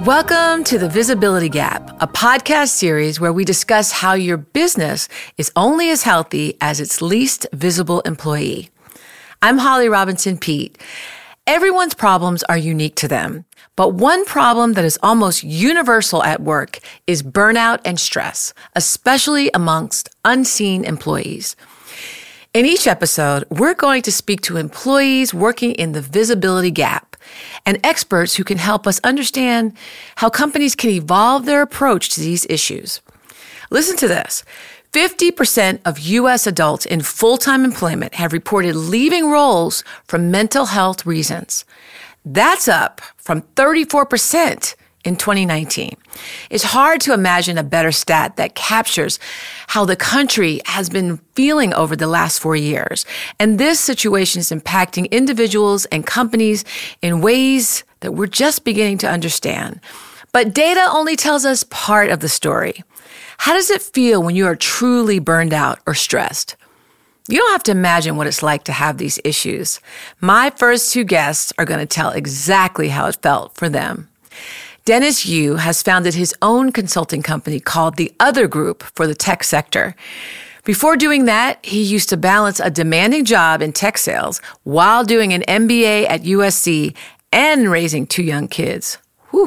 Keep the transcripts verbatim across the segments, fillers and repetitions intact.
Welcome to The Visibility Gap, a podcast series where we discuss how your business is only as healthy as its least visible employee. I'm Holly Robinson Peete. Everyone's problems are unique to them, but one problem that is almost universal at work is burnout and stress, especially amongst unseen employees. In each episode, we're going to speak to employees working in the visibility gap and experts who can help us understand how companies can evolve their approach to these issues. Listen to this. fifty percent of U S adults in full-time employment have reported leaving roles for mental health reasons. That's up from thirty-four percent in twenty nineteen. It's hard to imagine a better stat that captures how the country has been feeling over the last four years. And this situation is impacting individuals and companies in ways that we're just beginning to understand. But data only tells us part of the story. How does it feel when you are truly burned out or stressed? You don't have to imagine what it's like to have these issues. My first two guests are going to tell exactly how it felt for them. Dennis Yu has founded his own consulting company called The Other Group for the tech sector. Before doing that, he used to balance a demanding job in tech sales while doing an M B A at U S C and raising two young kids. Whew.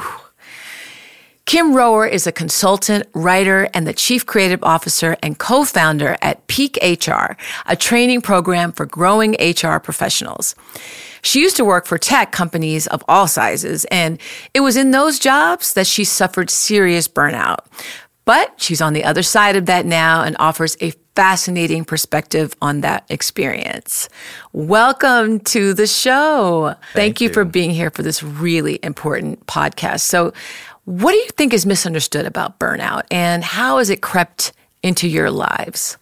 Kim Rower is a consultant, writer, and the chief creative officer and co-founder at Peak H R, a training program for growing H R professionals. She used to work for tech companies of all sizes, and it was in those jobs that she suffered serious burnout. But she's on the other side of that now and offers a fascinating perspective on that experience. Welcome to the show. Thank, Thank you, you for being here for this really important podcast. So, what do you think is misunderstood about burnout, and how has it crept into your lives?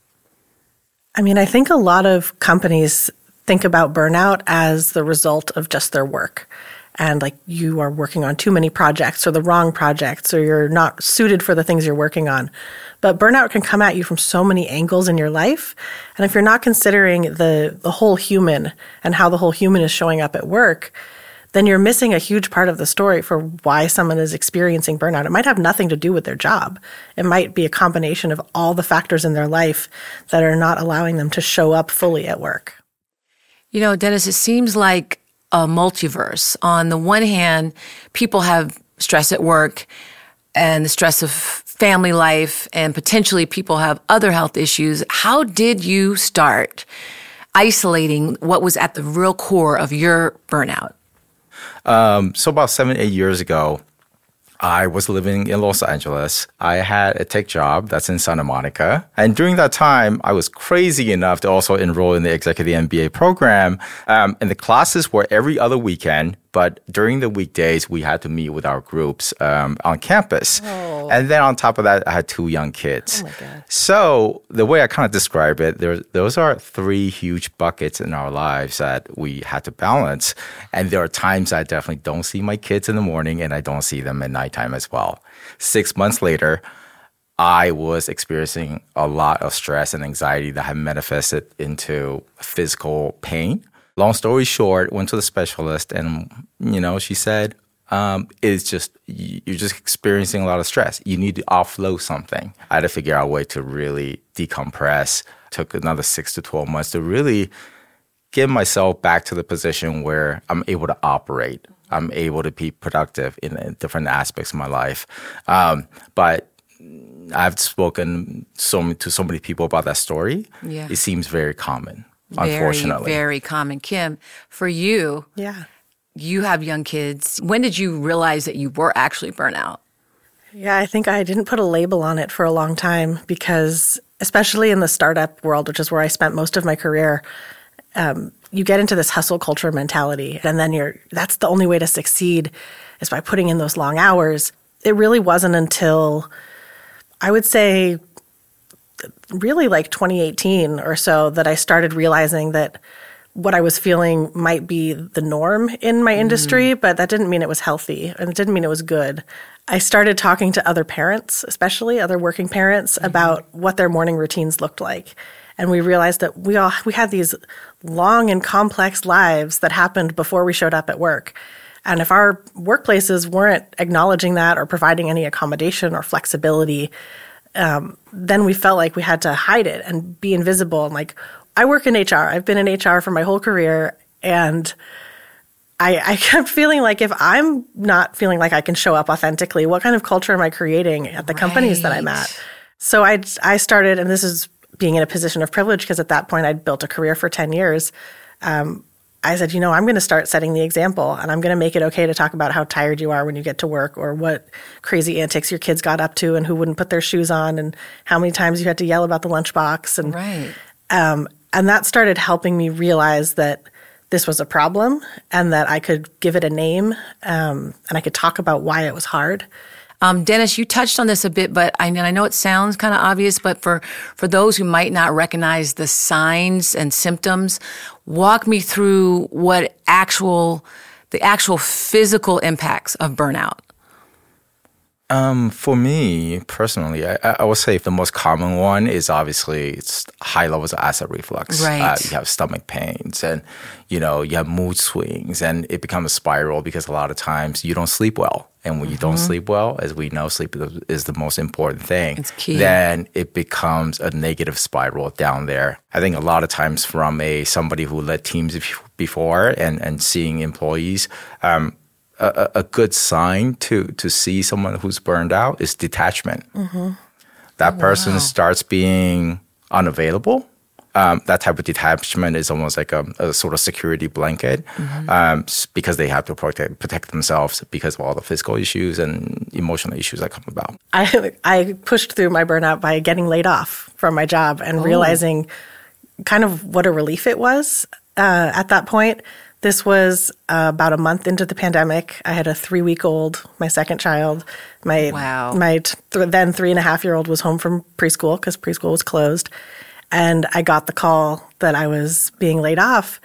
I mean, I think a lot of companies think about burnout as the result of just their work. And like you are working on too many projects or the wrong projects, or you're not suited for the things you're working on. But burnout can come at you from so many angles in your life. And if you're not considering the, the whole human and how the whole human is showing up at work, then you're missing a huge part of the story for why someone is experiencing burnout. It might have nothing to do with their job. It might be a combination of all the factors in their life that are not allowing them to show up fully at work. You know, Dennis, it seems like a multiverse. On the one hand, people have stress at work and the stress of family life, and potentially people have other health issues. How did you start isolating what was at the real core of your burnout? Um, so about seven, eight years ago, I was living in Los Angeles. I had a tech job that's in Santa Monica. And during that time, I was crazy enough to also enroll in the executive M B A program. Um, and the classes were every other weekend. But during the weekdays, we had to meet with our groups um, on campus. Oh. And then on top of that, I had two young kids. Oh my God. So the way I kind of describe it, there, those are three huge buckets in our lives that we had to balance. And there are times I definitely don't see my kids in the morning, and I don't see them at nighttime as well. Six months later, I was experiencing a lot of stress and anxiety that had manifested into physical pain. Long story short, went to the specialist, and, you know, she said, um, it's just, you're just experiencing a lot of stress. You need to offload something. I had to figure out a way to really decompress. Took another six to twelve months to really get myself back to the position where I'm able to operate. I'm able to be productive in, in different aspects of my life. Um, but I've spoken so to so many people about that story. Yeah. It seems very common. Very, Unfortunately. very common. Kim, for you, Yeah. you have young kids. When did you realize that you were actually burnt out? Yeah, I think I didn't put a label on it for a long time because, especially in the startup world, which is where I spent most of my career, um, you get into this hustle culture mentality, and then you're that's the only way to succeed is by putting in those long hours. It really wasn't until, I would say, really like twenty eighteen or so that I started realizing that what I was feeling might be the norm in my industry, mm. but that didn't mean it was healthy, and it didn't mean it was good. I started talking to other parents, especially other working parents, mm-hmm. about what their morning routines looked like. And we realized that we all we had these long and complex lives that happened before we showed up at work. And if our workplaces weren't acknowledging that or providing any accommodation or flexibility, um, then we felt like we had to hide it and be invisible. And like, I work in H R. I've been in H R for my whole career, and I, I kept feeling like if I'm not feeling like I can show up authentically, what kind of culture am I creating at the right. companies that I'm at? So I, I started, and this is being in a position of privilege because at that point I'd built a career for ten years. Um, I said, you know, I'm going to start setting the example, and I'm going to make it okay to talk about how tired you are when you get to work, or what crazy antics your kids got up to and who wouldn't put their shoes on, and how many times you had to yell about the lunchbox. And, right. um, and that started helping me realize that this was a problem and that I could give it a name, um, and I could talk about why it was hard. Um, Dennis, you touched on this a bit, but I, and I know it sounds kind of obvious, but for, for those who might not recognize the signs and symptoms, walk me through what actual, the actual physical impacts of burnout. Um, for me personally, I, I would say the most common one is obviously it's high levels of acid reflux. Right. Uh, you have stomach pains, and you know you have mood swings, and it becomes a spiral because a lot of times you don't sleep well, and when mm-hmm. you don't sleep well, as we know, sleep is the most important thing. It's key. Then it becomes a negative spiral down there. I think a lot of times from a somebody who led teams before and and seeing employees. Um, A, a good sign to to see someone who's burned out is detachment. Mm-hmm. That oh, person wow. starts being unavailable. Um, that type of detachment is almost like a, a sort of security blanket mm-hmm. um, because they have to protect, protect themselves because of all the physical issues and emotional issues that come about. I I pushed through my burnout by getting laid off from my job and oh. realizing kind of what a relief it was uh, at that point. This was uh, about a month into the pandemic. I had a three-week-old, my second child. My wow. my th- then three-and-a-half-year-old was home from preschool because preschool was closed. And I got the call that I was being laid off.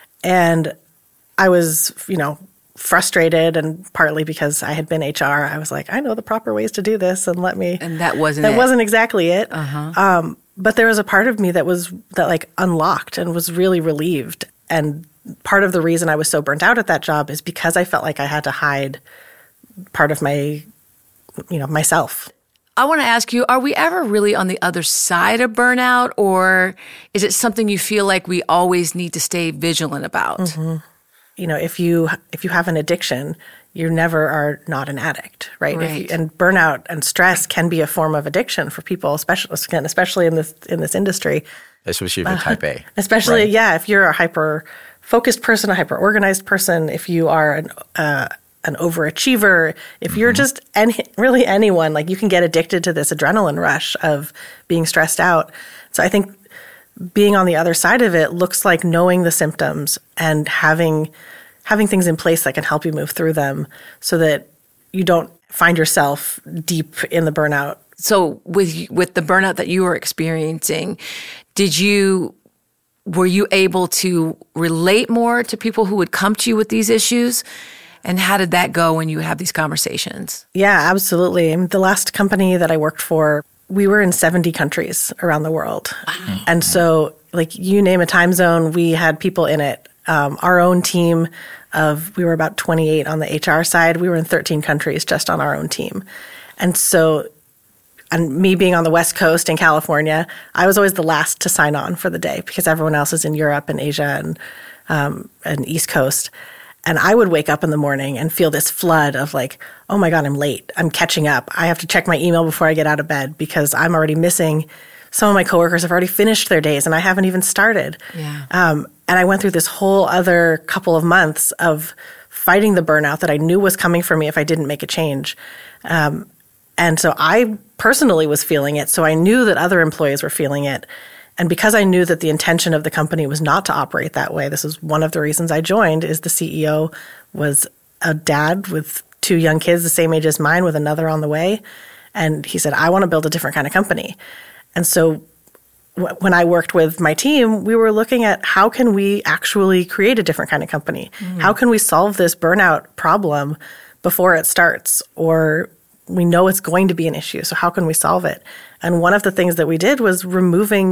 And I was, you know, frustrated, and partly because I had been H R. I was like, I know the proper ways to do this, and let me. And that wasn't That it. wasn't exactly it. Uh-huh. Um, but there was a part of me that was, that like unlocked and was really relieved. And part of the reason I was so burnt out at that job is because I felt like I had to hide part of my, you know, myself. I want to ask you, are we ever really on the other side of burnout, or is it something you feel like we always need to stay vigilant about? Mm-hmm. You know, if you if you have an addiction, you never are not an addict, right? Right. If you, and burnout and stress can be a form of addiction for people, especially especially in this in this industry. Especially if you're type A. Especially, right? yeah, if you're a hyper focused person, a hyper organized person, if you are an uh, an overachiever, if mm-hmm. you're just any, really anyone, like you can get addicted to this adrenaline rush of being stressed out. So I think being on the other side of it looks like knowing the symptoms and having having things in place that can help you move through them so that you don't find yourself deep in the burnout. So with with the burnout that you were experiencing, did you were you able to relate more to people who would come to you with these issues? And how did that go when you would have these conversations? Yeah, absolutely. I mean, the last company that I worked for, we were in seventy countries around the world. Wow. And so, like, you name a time zone, we had people in it. Um, our own team of, we were about twenty-eight on the H R side. We were in thirteen countries just on our own team. And so, and me being on the West Coast in California, I was always the last to sign on for the day because everyone else is in Europe and Asia and um, and East Coast. And I would wake up in the morning and feel this flood of like, oh my God, I'm late. I'm catching up. I have to check my email before I get out of bed because I'm already missing. Some of my coworkers have already finished their days and I haven't even started. Yeah. Um, and I went through this whole other couple of months of fighting the burnout that I knew was coming for me if I didn't make a change. Um, and so I personally was feeling it. So I knew that other employees were feeling it. And because I knew that the intention of the company was not to operate that way, this is one of the reasons I joined, is the C E O was a dad with two young kids the same age as mine with another on the way. And he said, I want to build a different kind of company. And so w- when I worked with my team, we were looking at how can we actually create a different kind of company? Mm. How can we solve this burnout problem before it starts? Or we know it's going to be an issue, so how can we solve it? And one of the things that we did was removing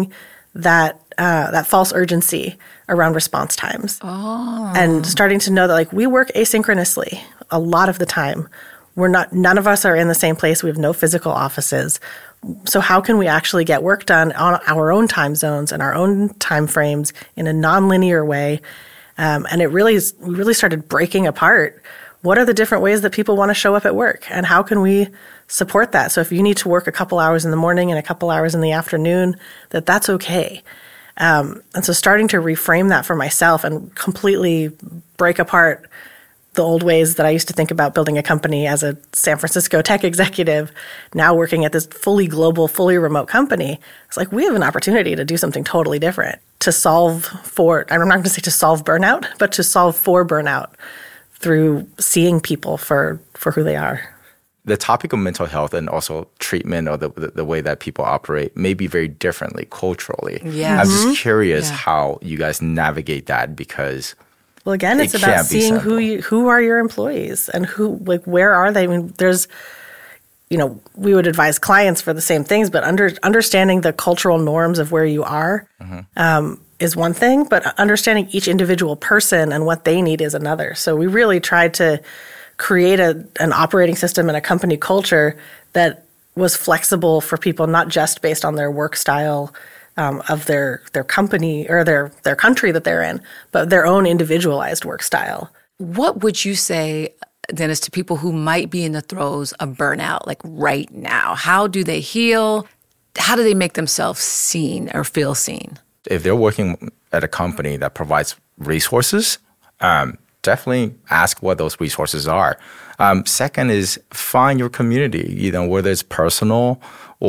that uh, that false urgency around response times. Oh. And starting to know that like we work asynchronously a lot of the time. We're not, none of us are in the same place. We have no physical offices. So how can we actually get work done on our own time zones and our own time frames in a nonlinear way? Um, and it really is, we really started breaking apart what are the different ways that people want to show up at work and how can we support that? So if you need to work a couple hours in the morning and a couple hours in the afternoon, that that's okay. Um, and so starting to reframe that for myself and completely break apart the old ways that I used to think about building a company as a San Francisco tech executive, now working at this fully global, fully remote company, it's like we have an opportunity to do something totally different, to solve for, I'm not going to say to solve burnout, but to solve for burnout through seeing people for, for who they are. The topic of mental health and also treatment or the, the, the way that people operate may be very differently culturally. Yes. I'm just curious Yeah. how you guys navigate that because Well, again, it's it about can't be seeing who simple. you, who are your employees and who, like, where are they? I mean, there's, you know, we would advise clients for the same things, but under, understanding the cultural norms of where you are Mm-hmm. um, is one thing, but understanding each individual person and what they need is another. So we really tried to create a, an operating system and a company culture that was flexible for people, not just based on their work style um, of their their company or their their country that they're in, but their own individualized work style. What would you say, Dennis, to people who might be in the throes of burnout, like right now? How do they heal? How do they make themselves seen or feel seen? if they're working at a company that provides resources, um, definitely ask what those resources are. Um, second is find your community, you know, whether it's personal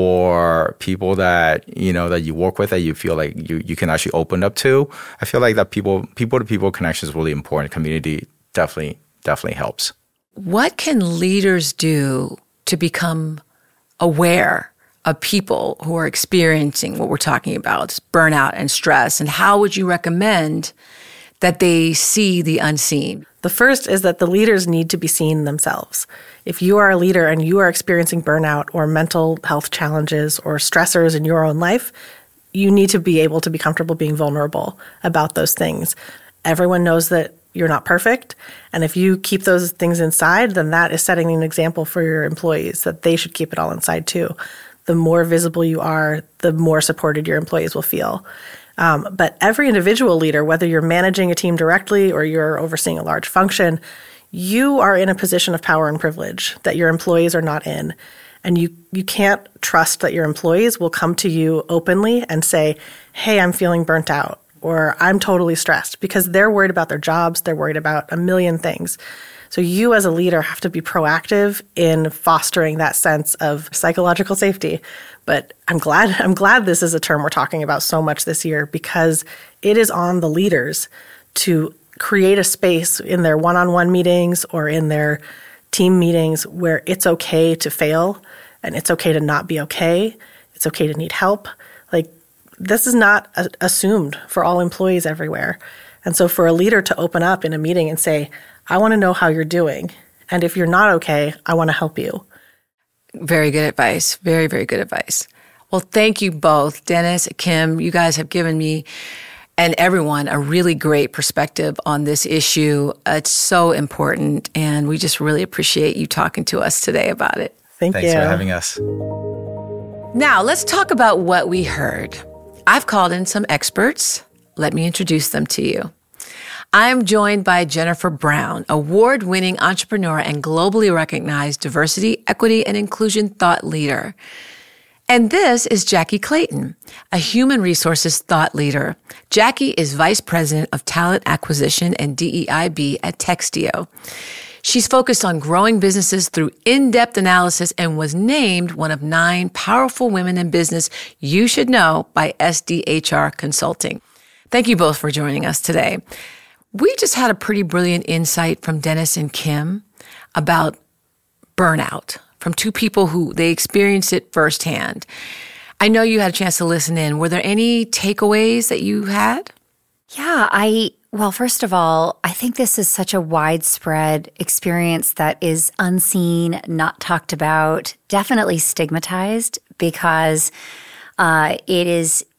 or people that, you know, that you work with that you feel like you, you can actually open up to. I feel like that people, people to people connection is really important. Community definitely, definitely helps. What can leaders do to become aware of people who are experiencing what we're talking about, burnout and stress? And how would you recommend that they see the unseen? The first is that the leaders need to be seen themselves. If you are a leader and you are experiencing burnout or mental health challenges or stressors in your own life, you need to be able to be comfortable being vulnerable about those things. Everyone knows that you're not perfect. And if you keep those things inside, then that is setting an example for your employees that they should keep it all inside too. The more visible you are, the more supported your employees will feel. Um, but every individual leader, whether you're managing a team directly or you're overseeing a large function, you are in a position of power and privilege that your employees are not in. And you, you can't trust that your employees will come to you openly and say, hey, I'm feeling burnt out, or I'm totally stressed, because they're worried about their jobs. They're worried about a million things. So you as a leader have to be proactive in fostering that sense of psychological safety. But I'm glad I'm glad this is a term we're talking about so much this year, because it is on the leaders to create a space in their one-on-one meetings or in their team meetings where it's okay to fail and it's okay to not be okay. It's okay to need help. Like, this is not a- assumed for all employees everywhere. And so for a leader to open up in a meeting and say, I want to know how you're doing, and if you're not okay, I want to help you. Very good advice. Very, very good advice. Well, thank you both. Dennis, Kim, you guys have given me and everyone a really great perspective on this issue. It's so important, and we just really appreciate you talking to us today about it. Thank Thanks you. for having us. Now, let's talk about what we heard. I've called in some experts. Let me introduce them to you. I'm joined by Jennifer Brown, award-winning entrepreneur and globally recognized diversity, equity, and inclusion thought leader. And this is Jackie Clayton, a human resources thought leader. Jackie is vice president of talent acquisition and D E I B at Textio. She's focused on growing businesses through in-depth analysis and was named one of nine powerful women in business you should know by S D H R Consulting. Thank you both for joining us today. We just had a pretty brilliant insight from Dennis and Kim about burnout from two people who they experienced it firsthand. I know you had a chance to listen in. Were there any takeaways that you had? Yeah, I, well, first of all, I think this is such a widespread experience that is unseen, not talked about, definitely stigmatized, because uh, it is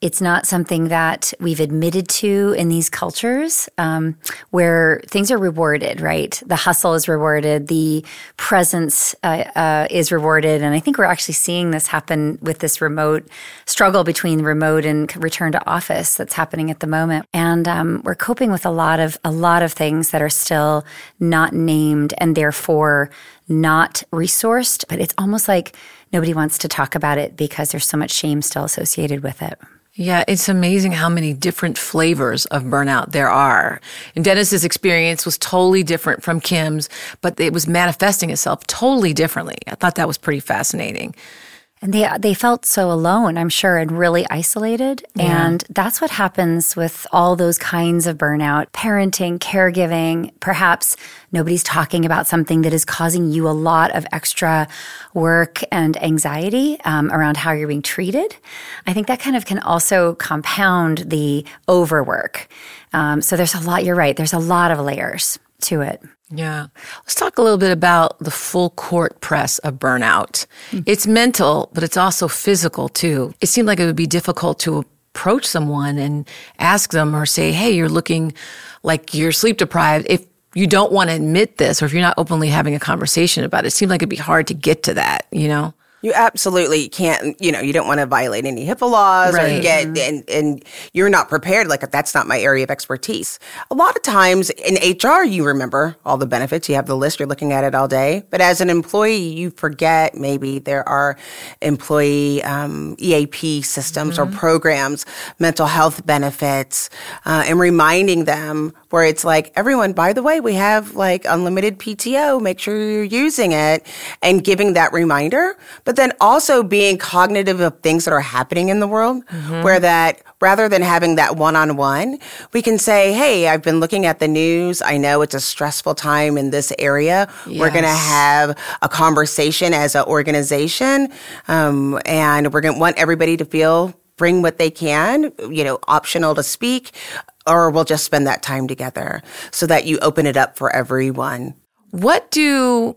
It's not something that we've admitted to in these cultures um, where things are rewarded, right? The hustle is rewarded, the presence uh, uh, is rewarded. And I think we're actually seeing this happen with this remote struggle between remote and return to office that's happening at the moment. And um, we're coping with a lot of a lot of things that are still not named and therefore not resourced. But it's almost like nobody wants to talk about it because there's so much shame still associated with it. Yeah, it's amazing how many different flavors of burnout there are. And Dennis's experience was totally different from Kim's, but it was manifesting itself totally differently. I thought that was pretty fascinating. And they they felt so alone, I'm sure, and really isolated. Yeah. And that's what happens with all those kinds of burnout. Parenting, caregiving, perhaps nobody's talking about something that is causing you a lot of extra work and anxiety um, around how you're being treated. I think that kind of can also compound the overwork. Um, so there's a lot, you're right, there's a lot of layers to it. Yeah. Let's talk a little bit about the full court press of burnout. Mm-hmm. It's mental, but it's also physical too. It seemed like it would be difficult to approach someone and ask them or say, hey, you're looking like you're sleep deprived. If you don't want to admit this or if you're not openly having a conversation about it, it seemed like it'd be hard to get to that, you know? You absolutely can't, you know, you don't want to violate any HIPAA laws right. or get, and, and you're not prepared. Like, that's not my area of expertise. A lot of times in H R, you remember all the benefits. You have the list, you're looking at it all day. But as an employee, you forget maybe there are employee um, E A P systems mm-hmm. or programs, mental health benefits, uh, and reminding them where it's like, everyone, by the way, we have like unlimited P T O. Make sure you're using it and giving that reminder. But then also being cognitive of things that are happening in the world, mm-hmm. where that rather than having that one-on-one, we can say, hey, I've been looking at the news. I know it's a stressful time in this area. Yes. We're going to have a conversation as an organization, um, and we're going to want everybody to feel, bring what they can, you know, optional to speak, or we'll just spend that time together so that you open it up for everyone. What do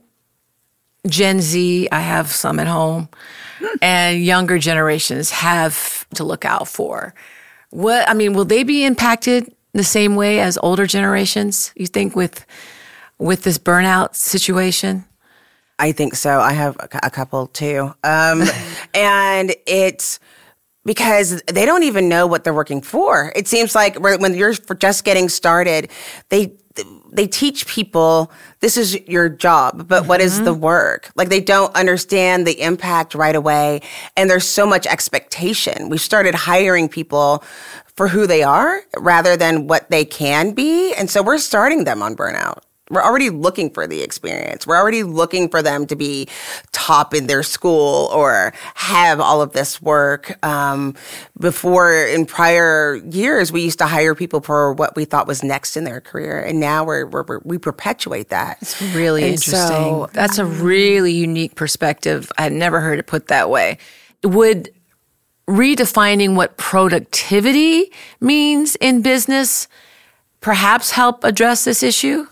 Gen Z, I have some at home, and younger generations have to look out for? What, I mean, will they be impacted the same way as older generations, you think, with with this burnout situation? I think so. I have a couple too. Um, and it's because they don't even know what they're working for. It seems like when you're just getting started, they they teach people this is your job, but mm-hmm. what is the work? Like, they don't understand the impact right away. And there's so much expectation. We started hiring people for who they are rather than what they can be. And so we're starting them on burnout. We're already looking for the experience. We're already looking for them to be top in their school or have all of this work. Um, before, in prior years, we used to hire people for what we thought was next in their career. And now we're, we're, we perpetuate that. It's really and interesting. So, That's a really unique perspective. I had never heard it put that way. Would redefining what productivity means in business perhaps help address this issue?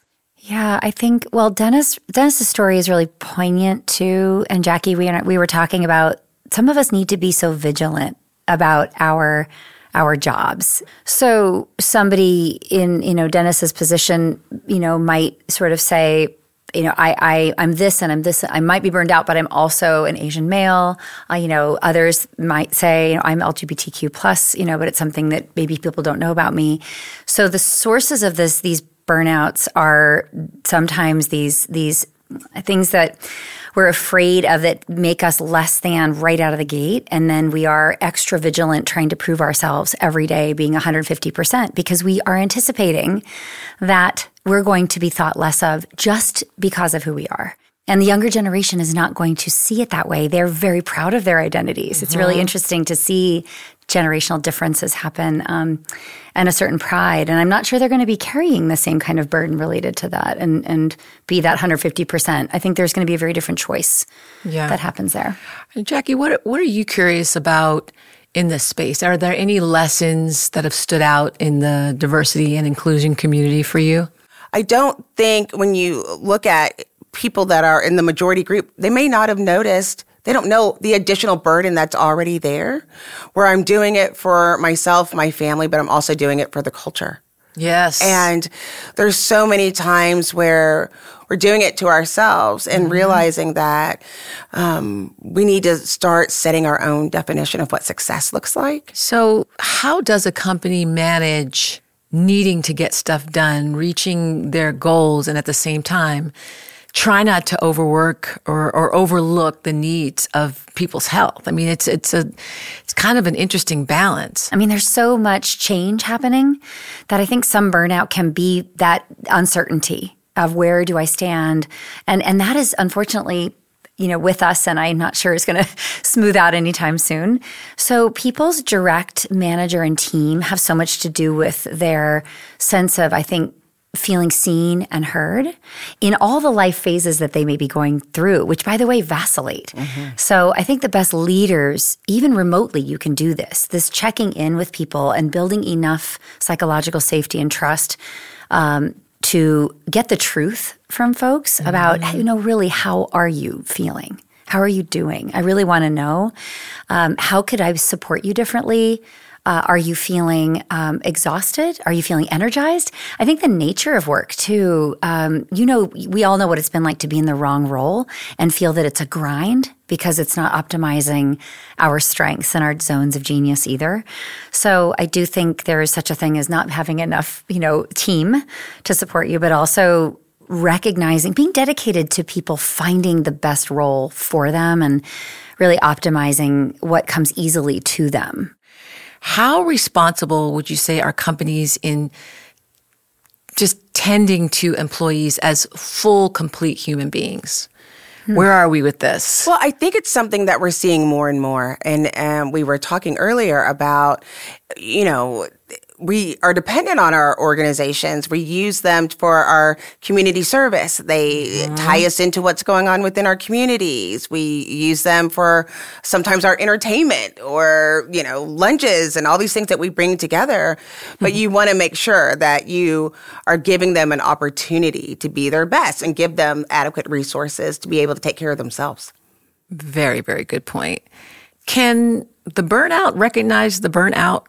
Yeah, I think, well, Dennis, Dennis's story is really poignant too. And Jackie, we, we were talking about some of us need to be so vigilant about our our jobs. So somebody in, you know, Dennis's position, you know, might sort of say, you know, I, I, I'm this and I'm this, I might be burned out, but I'm also an Asian male. Uh, you know, others might say, you know, I'm L G B T Q plus, you know, but it's something that maybe people don't know about me. So the sources of this, these burnouts are sometimes these these things that we're afraid of that make us less than right out of the gate. And then we are extra vigilant trying to prove ourselves every day, being one hundred fifty percent, because we are anticipating that we're going to be thought less of just because of who we are. And the younger generation is not going to see it that way. They're very proud of their identities. Mm-hmm. It's really interesting to see generational differences happen um, and a certain pride. And I'm not sure they're going to be carrying the same kind of burden related to that and, and be that one hundred fifty percent. I think there's going to be a very different choice yeah. that happens there. Jackie, what what are you curious about in this space? Are there any lessons that have stood out in the diversity and inclusion community for you? I don't think when you look at people that are in the majority group, they may not have noticed They don't know the additional burden that's already there, where I'm doing it for myself, my family, but I'm also doing it for the culture. Yes. And there's so many times where we're doing it to ourselves and mm-hmm. realizing that um, we need to start setting our own definition of what success looks like. So how does a company manage needing to get stuff done, reaching their goals, and at the same time, try not to overwork or, or overlook the needs of people's health? I mean, it's it's a it's kind of an interesting balance. I mean, there's so much change happening that I think some burnout can be that uncertainty of where do I stand, and and that is unfortunately, you know, with us, and I'm not sure it's going to smooth out anytime soon. So people's direct manager and team have so much to do with their sense of, I think, feeling seen and heard in all the life phases that they may be going through, which, by the way, vacillate. Mm-hmm. So I think the best leaders, even remotely, you can do this, this checking in with people and building enough psychological safety and trust um, to get the truth from folks mm-hmm. about, you know, really, how are you feeling? How are you doing? I really want to know. Um, how could I support you differently? Uh, are you feeling um, exhausted? Are you feeling energized? I think the nature of work, too, um, you know, we all know what it's been like to be in the wrong role and feel that it's a grind because it's not optimizing our strengths and our zones of genius either. So I do think there is such a thing as not having enough, you know, team to support you, but also recognizing, being dedicated to people finding the best role for them and really optimizing what comes easily to them. How responsible would you say are companies in just tending to employees as full, complete human beings? Hmm. Where are we with this? Well, I think it's something that we're seeing more and more. And um, we were talking earlier about, you know, we are dependent on our organizations. We use them for our community service. They mm-hmm. tie us into what's going on within our communities. We use them for sometimes our entertainment or, you know, lunches and all these things that we bring together. But mm-hmm. you want to make sure that you are giving them an opportunity to be their best and give them adequate resources to be able to take care of themselves. Very, very good point. Can the burnout recognize the burnout?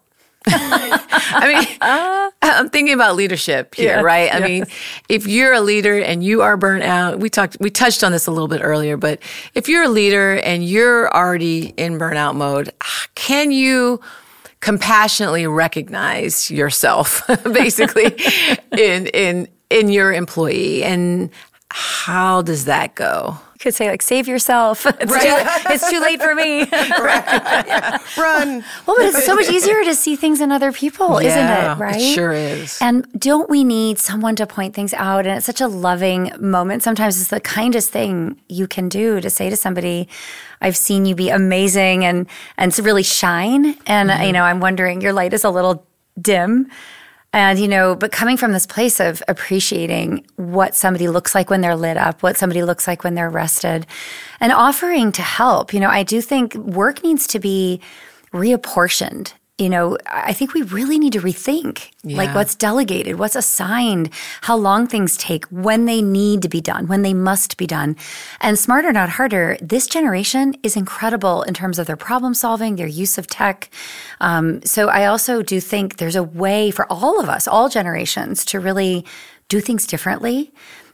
I mean, uh, I'm thinking about leadership here, yeah, right? I yeah. mean, if you're a leader and you are burnt out, we talked, we touched on this a little bit earlier, but if you're a leader and you're already in burnout mode, can you compassionately recognize yourself, basically, in in in your employee, and how does that go? You could say, like, save yourself. It's, right. too, it's too late for me. yeah. Run. Well, but it's so much easier to see things in other people, yeah, isn't it? Right? It sure is. And don't we need someone to point things out? And it's such a loving moment. Sometimes it's the kindest thing you can do to say to somebody, I've seen you be amazing and, and to really shine. And, mm-hmm. you know, I'm wondering, your light is a little dim. And, you know, but coming from this place of appreciating what somebody looks like when they're lit up, what somebody looks like when they're rested, and offering to help. You know, I do think work needs to be reapportioned. You know, I think we really need to rethink, yeah. like what's delegated, what's assigned, how long things take, when they need to be done, when they must be done. And smarter, not harder, this generation is incredible in terms of their problem solving, their use of tech. Um, so I also do think there's a way for all of us, all generations, to really do things differently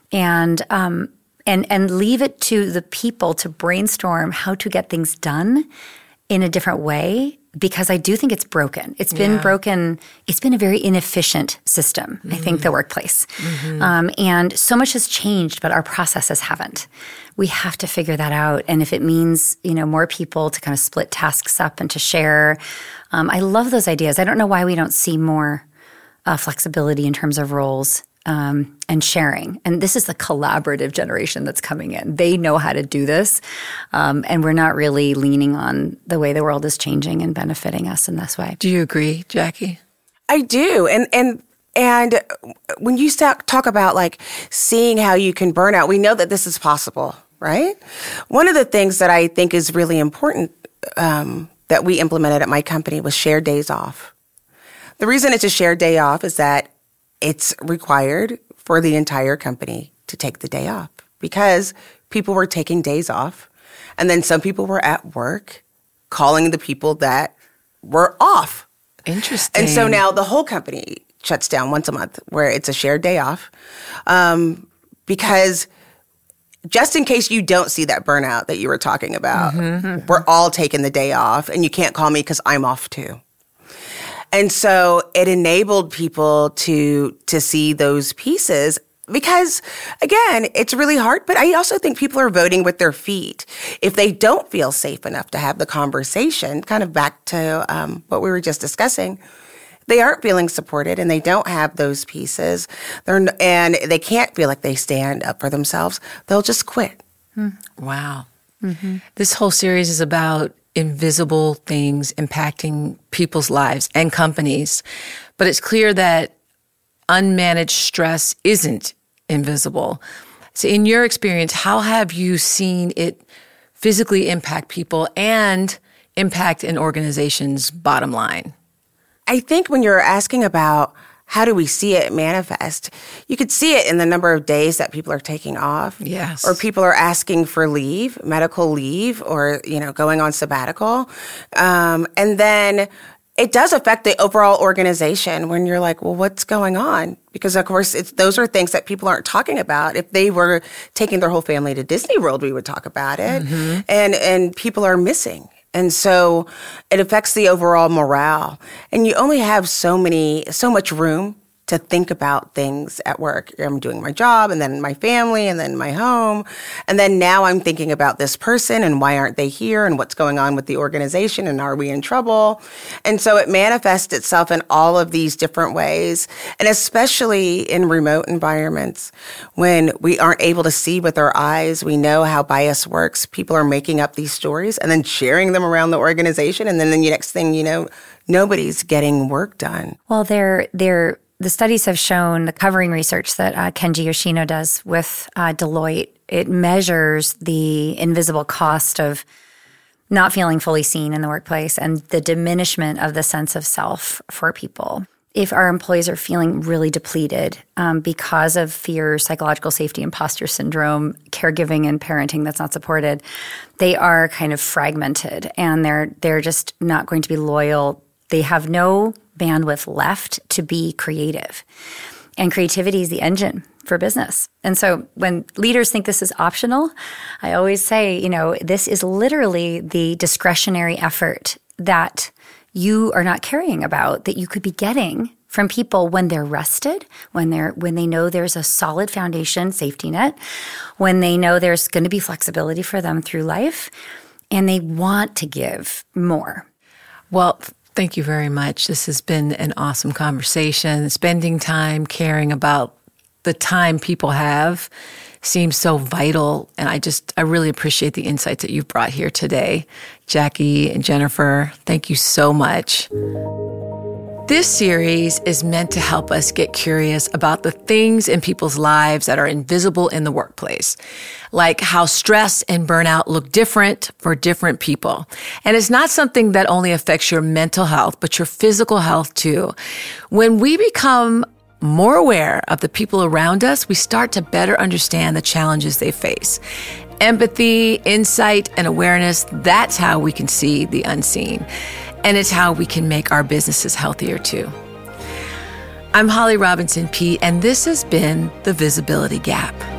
and um, and and leave it to the people to brainstorm how to get things done in a different way. Because I do think it's broken. It's been yeah. broken. It's been a very inefficient system, mm-hmm. I think, the workplace. Mm-hmm. Um, and so much has changed, but our processes haven't. We have to figure that out. And if it means, you know, more people to kind of split tasks up and to share, um, I love those ideas. I don't know why we don't see more uh, flexibility in terms of roles. Um, and sharing. And this is the collaborative generation that's coming in. They know how to do this. Um, and we're not really leaning on the way the world is changing and benefiting us in this way. Do you agree, Jackie? I do. And and and when you start, talk about like seeing how you can burn out, we know that this is possible, right? One of the things that I think is really important um, that we implemented at my company was shared days off. The reason it's a shared day off is that it's required for the entire company to take the day off because people were taking days off And then some people were at work calling the people that were off. Interesting. And so now the whole company shuts down once a month, where it's a shared day off. Um, because just in case you don't see that burnout that you were talking about, mm-hmm. we're all taking the day off, and you can't call me because I'm off too. And so it enabled people to to see those pieces. Because, again, it's really hard, but I also think people are voting with their feet. If they don't feel safe enough to have the conversation, kind of back to um, what we were just discussing, they aren't feeling supported and they don't have those pieces, They're, and they can't feel like they stand up for themselves, they'll just quit. Wow. Mm-hmm. This whole series is about invisible things impacting people's lives and companies, but it's clear that unmanaged stress isn't invisible. So in your experience, how have you seen it physically impact people and impact an organization's bottom line? I think when you're asking about how do we see it manifest, you could see it in the number of days that people are taking off. Yes. Or people are asking for leave, medical leave, or, you know, going on sabbatical. Um, and then it does affect the overall organization when you're like, well, what's going on? Because, of course, it's, those are things that people aren't talking about. If they were taking their whole family to Disney World, we would talk about it. Mm-hmm. And and people are missing. And so it affects the overall morale. And you only have so many, so much room to think about things at work. I'm doing my job, and then my family, and then my home. And then now I'm thinking about this person and why aren't they here and what's going on with the organization and are we in trouble? And so it manifests itself in all of these different ways. And especially in remote environments when we aren't able to see with our eyes, we know how bias works. People are making up these stories and then sharing them around the organization. And then the next thing you know, nobody's getting work done. Well, they're, they're, The studies have shown, the covering research that uh, Kenji Yoshino does with uh, Deloitte, it measures the invisible cost of not feeling fully seen in the workplace and the diminishment of the sense of self for people. If our employees are feeling really depleted um, because of fear, psychological safety, imposter syndrome, caregiving and parenting that's not supported, they are kind of fragmented and they're they're just not going to be loyal. They have no bandwidth left to be creative. And creativity is the engine for business. And so when leaders think this is optional, I always say, you know, this is literally the discretionary effort that you are not caring about, that you could be getting from people when they're rested, when they're when they know there's a solid foundation, safety net, when they know there's going to be flexibility for them through life, and they want to give more. Well, thank you very much. This has been an awesome conversation. Spending time caring about the time people have seems so vital. And I just, I really appreciate the insights that you've brought here today. Jackie and Jennifer, thank you so much. This series is meant to help us get curious about the things in people's lives that are invisible in the workplace, like how stress and burnout look different for different people. And it's not something that only affects your mental health, but your physical health too. When we become more aware of the people around us, we start to better understand the challenges they face. Empathy, insight, and awareness, that's how we can see the unseen. And it's how we can make our businesses healthier too. I'm Holly Robinson Peete, and this has been The Visibility Gap.